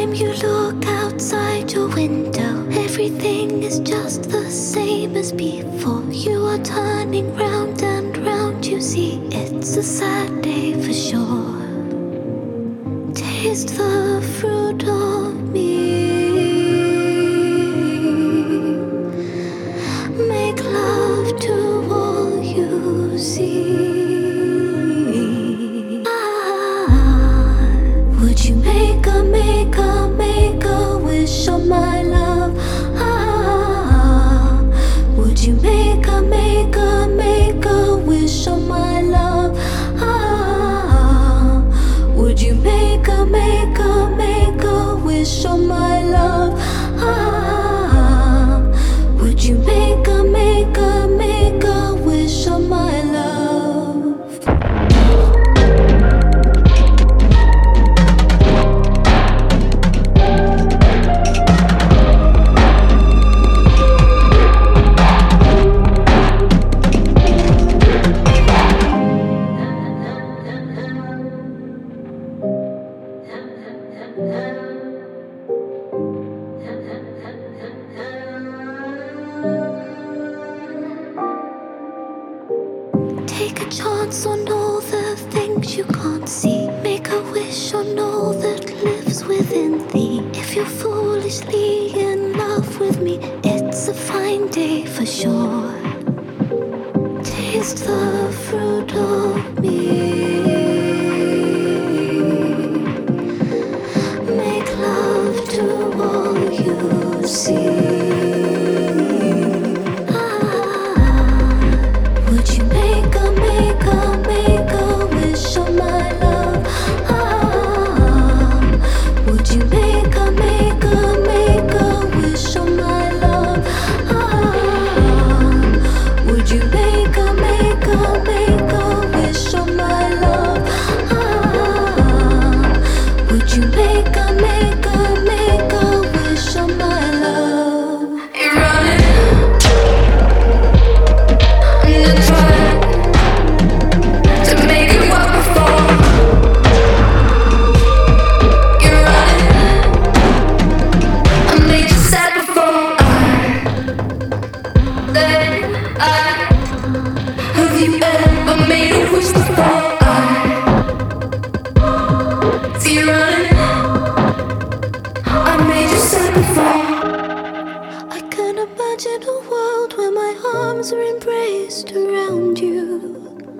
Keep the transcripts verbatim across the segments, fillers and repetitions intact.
time you look outside your window, everything is just the same as before. You are turning round and round, you see it's a sad day for sure. Taste the fruit of me, make love to all you see. Would you make a, make a, make a wish on my love? Ah, would you make a, make a, make a wish on my love? Ah, would you make a, make a, make a wish on my love? Ah, would you make a, make a, make a wish on my love? Take a chance on all the things you can't see. Make a wish on all that lives within thee. If you're foolishly in love with me, it's a fine day for sure. Taste the fruit of me, make love to all you see. Imagine a world where my arms are embraced around you.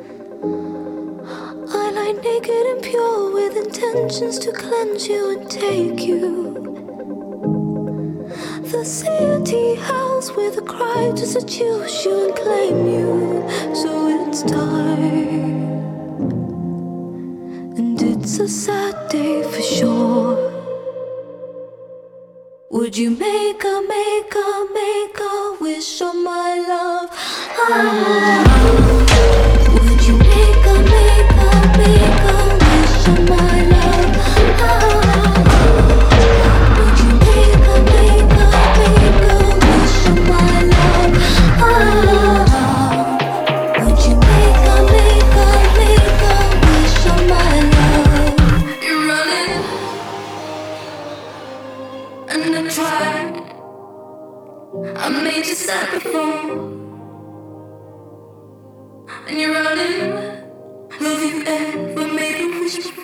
I lie naked and pure with intentions to cleanse you and take you. The city house with a cry to seduce you and claim you. So it's time, and it's a sad day for sure. Would you make a, make a, make a wish on my love? Ah, would you make a, make a, make a wish on my love? Ah, would you make a, make a, make a wish on my love? Ah, would you make a, make a, make a wish on my love? You're running and I tried. I made you sad before, and you're running. Have you ever made a wish before?